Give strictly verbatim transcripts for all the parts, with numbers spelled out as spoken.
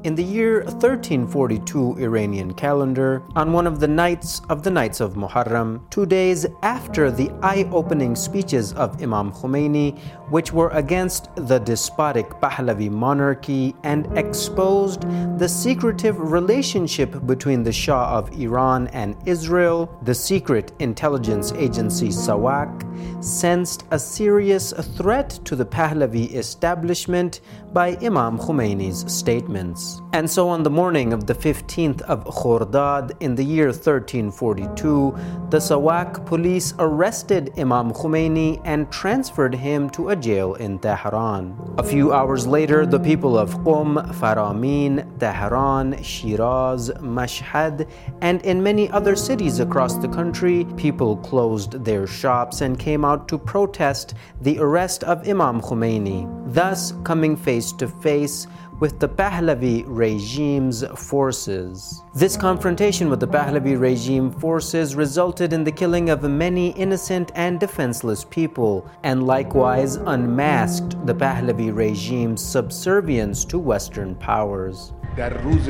In the year thirteen forty-two Iranian calendar, on one of the nights of the nights of Muharram, two days after the eye-opening speeches of Imam Khomeini, which were against the despotic Pahlavi monarchy and exposed the secretive relationship between the Shah of Iran and Israel, the secret intelligence agency SAWAK sensed a serious threat to the Pahlavi establishment by Imam Khomeini's statements. And so on the morning of the fifteenth of Khordad in the year thirteen forty-two, the SAWAK police arrested Imam Khomeini and transferred him to a jail in Tehran. A few hours later, the people of Qom, Faramin, Tehran, Shiraz, Mashhad, and in many other cities across the country, people closed their shops and came out to protest the arrest of Imam Khomeini, thus coming face to face with the Pahlavi regime's forces. This confrontation with the Pahlavi regime forces resulted in the killing of many innocent and defenseless people, and likewise unmasked the Pahlavi regime's subservience to Western powers. در روز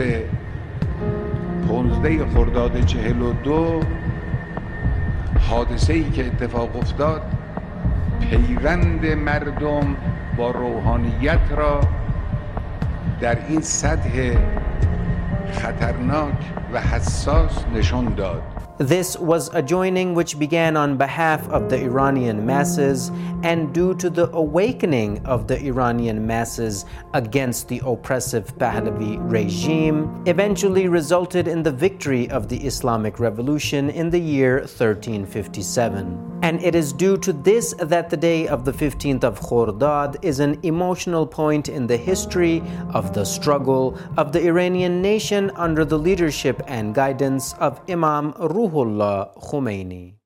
پانزده خرداد چهل و دو حادثه‌ای که اتفاق افتاد پیوند مردم با روحانیت را در این سطح خطرناک و حساس نشان داد. This was a joining which began on behalf of the Iranian masses and due to the awakening of the Iranian masses against the oppressive Pahlavi regime, eventually resulted in the victory of the Islamic Revolution in the year thirteen fifty-seven. And it is due to this that the day of the fifteenth of Khordad is an emotional point in the history of the struggle of the Iranian nation under the leadership and guidance of Imam Ruhollah Khomeini.